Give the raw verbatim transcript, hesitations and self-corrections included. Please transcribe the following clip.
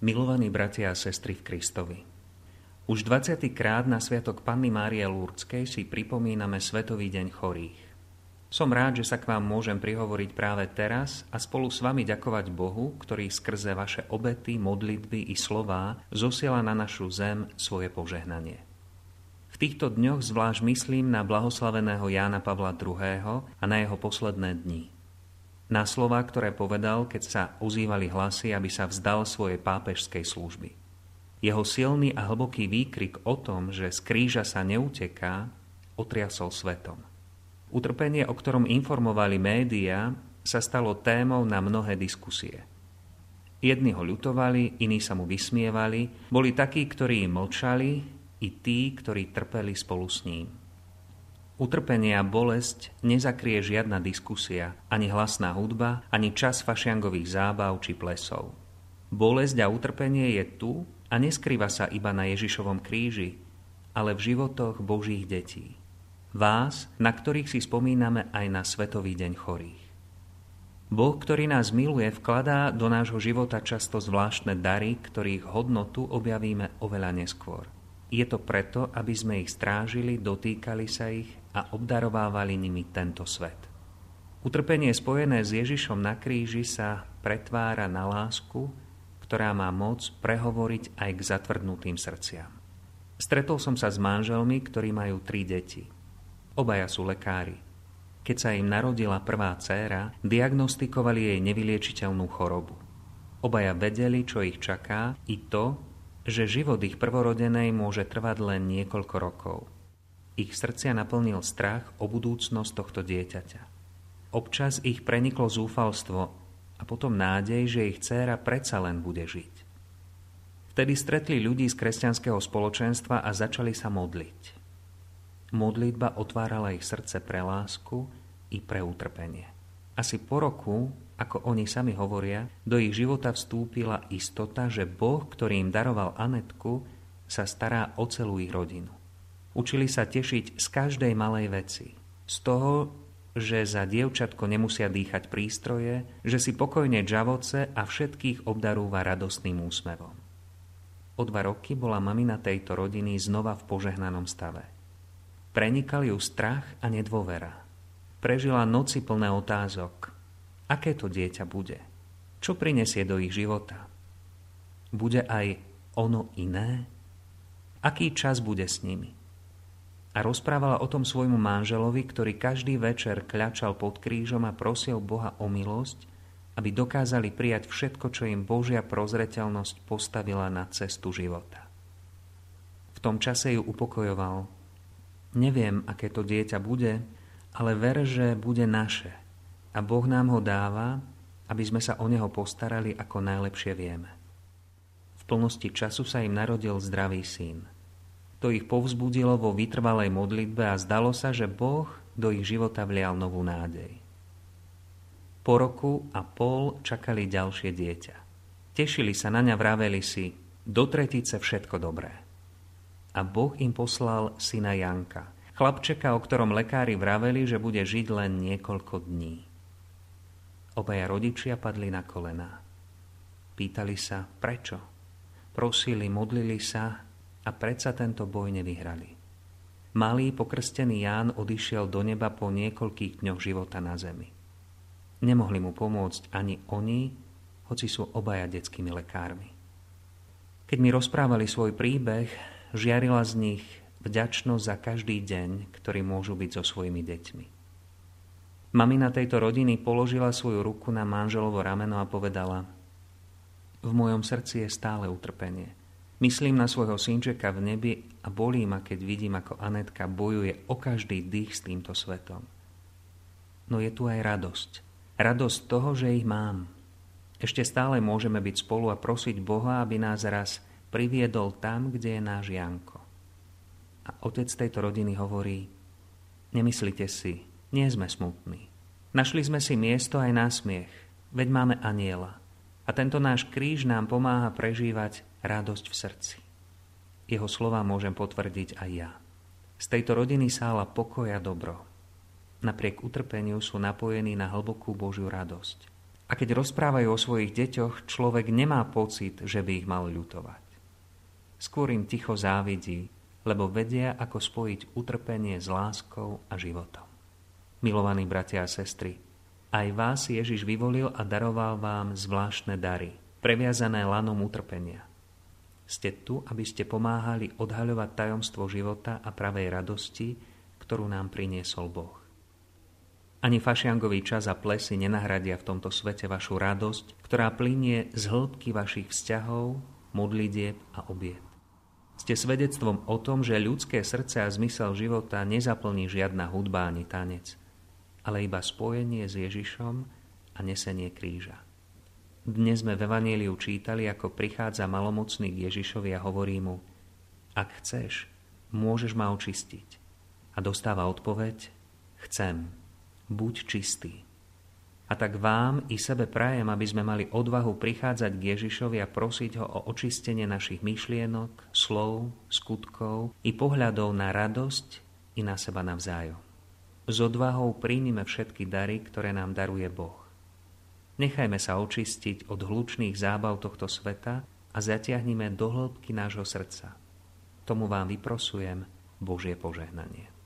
Milovaní bratia a sestry v Kristovi, už dvadsiaty krát na sviatok Panny Márie Lurdskej si pripomíname Svetový deň chorých. Som rád, že sa k vám môžem prihovoriť práve teraz a spolu s vami ďakovať Bohu, ktorý skrze vaše obety, modlitby i slová zosiela na našu zem svoje požehnanie. V týchto dňoch zvlášť myslím na blahoslaveného Jána Pavla druhého. a na jeho posledné dni. Na slová, ktoré povedal, keď sa ozývali hlasy, aby sa vzdal svojej pápežskej služby. Jeho silný a hlboký výkrik o tom, že z kríža sa neuteká, otriasol svetom. Utrpenie, o ktorom informovali médiá, sa stalo témou na mnohé diskusie. Jedni ho ľutovali, iní sa mu vysmievali, boli takí, ktorí mlčali, i tí, ktorí trpeli spolu s ním. Utrpenie a bolesť nezakrie žiadna diskusia, ani hlasná hudba, ani čas fašiangových zábav či plesov. Bolesť a utrpenie je tu a neskrýva sa iba na Ježišovom kríži, ale v životoch Božích detí. Vás, na ktorých si spomíname aj na Svetový deň chorých. Boh, ktorý nás miluje, vkladá do nášho života často zvláštne dary, ktorých hodnotu objavíme oveľa neskôr. Je to preto, aby sme ich strážili, dotýkali sa ich a obdarovávali nimi tento svet. Utrpenie spojené s Ježišom na kríži sa pretvára na lásku, ktorá má moc prehovoriť aj k zatvrdnutým srdciam. Stretol som sa s manželmi, ktorí majú tri deti. Obaja sú lekári. Keď sa im narodila prvá dcéra, diagnostikovali jej nevyliečiteľnú chorobu. Obaja vedeli, čo ich čaká, i to, že život ich prvorodenej môže trvať len niekoľko rokov. Ich srdcia naplnil strach o budúcnosť tohto dieťaťa. Občas ich preniklo zúfalstvo a potom nádej, že ich dcéra predsa len bude žiť. Vtedy stretli ľudí z kresťanského spoločenstva a začali sa modliť. Modlitba otvárala ich srdce pre lásku i pre utrpenie. Asi po roku, ako oni sami hovoria, do ich života vstúpila istota, že Boh, ktorý im daroval Anetku, sa stará o celú ich rodinu. Učili sa tešiť z každej malej veci. Z toho, že za dievčatko nemusia dýchať prístroje, že si pokojne džavoce a všetkých obdarúva radostným úsmevom. O dva roky bola mamina tejto rodiny znova v požehnanom stave. Prenikal ju strach a nedôvera. Prežila noci plné otázok. Aké to dieťa bude? Čo prinesie do ich života? Bude aj ono iné? Aký čas bude s nimi? A rozprávala o tom svojmu manželovi, ktorý každý večer kľačal pod krížom a prosil Boha o milosť, aby dokázali prijať všetko, čo im Božia prozreteľnosť postavila na cestu života. V tom čase ju upokojoval. Neviem, aké to dieťa bude, ale ver, že bude naše. A Boh nám ho dáva, aby sme sa o neho postarali, ako najlepšie vieme. V plnosti času sa im narodil zdravý syn. To ich povzbudilo vo vytrvalej modlitbe a zdalo sa, že Boh do ich života vlial novú nádej. Po roku a pol čakali ďalšie dieťa. Tešili sa na ňa, vraveli si, do tretice všetko dobré. A Boh im poslal syna Janka, chlapčeka, o ktorom lekári vraveli, že bude žiť len niekoľko dní. Obaja rodičia padli na kolená. Pýtali sa, prečo? Prosili, modlili sa a predsa tento boj nevyhrali. Malý pokrstený Ján odišiel do neba po niekoľkých dňoch života na zemi. Nemohli mu pomôcť ani oni, hoci sú obaja detskými lekármi. Keď mi rozprávali svoj príbeh, žiarila z nich vďačnosť za každý deň, ktorý môžu byť so svojimi deťmi. Mamina tejto rodiny položila svoju ruku na manželovo rameno a povedala: v mojom srdci je stále utrpenie. Myslím na svojho synčeka v nebi a bolí ma, keď vidím, ako Anetka bojuje o každý dých s týmto svetom. No je tu aj radosť. Radosť toho, že ich mám. Ešte stále môžeme byť spolu a prosiť Boha, aby nás raz priviedol tam, kde je náš Janko. A otec tejto rodiny hovorí: nemyslite si, nie sme smutní. Našli sme si miesto aj na smiech, veď máme anjela. A tento náš kríž nám pomáha prežívať radosť v srdci. Jeho slová môžem potvrdiť aj ja. Z tejto rodiny sála pokoj a dobro. Napriek utrpeniu sú napojení na hlbokú Božiu radosť. A keď rozprávajú o svojich deťoch, človek nemá pocit, že by ich mal ľutovať. Skôr im ticho závidí, lebo vedia, ako spojiť utrpenie s láskou a životom. Milovaní bratia a sestry, aj vás Ježiš vyvolil a daroval vám zvláštne dary, previazané lanom utrpenia. Ste tu, aby ste pomáhali odhaľovať tajomstvo života a pravej radosti, ktorú nám priniesol Boh. Ani fašiangový čas a plesy nenahradia v tomto svete vašu radosť, ktorá plynie z hĺbky vašich vzťahov, modlitieb a obiet. Ste svedectvom o tom, že ľudské srdce a zmysel života nezaplní žiadna hudba ani tanec, ale iba spojenie s Ježišom a nesenie kríža. Dnes sme v Evanjeliu čítali, ako prichádza malomocný k Ježišovi a hovorí mu: Ak chceš, môžeš ma očistiť. A dostáva odpoveď: Chcem, buď čistý. A tak vám i sebe prajem, aby sme mali odvahu prichádzať k Ježišovi a prosiť ho o očistenie našich myšlienok, slov, skutkov i pohľadov na radosť i na seba navzájom. S odvahou príjmime všetky dary, ktoré nám daruje Boh. Nechajme sa očistiť od hlučných zábav tohto sveta a zatiahnime do hĺbky nášho srdca. Tomu vám vyprosujem Božie požehnanie.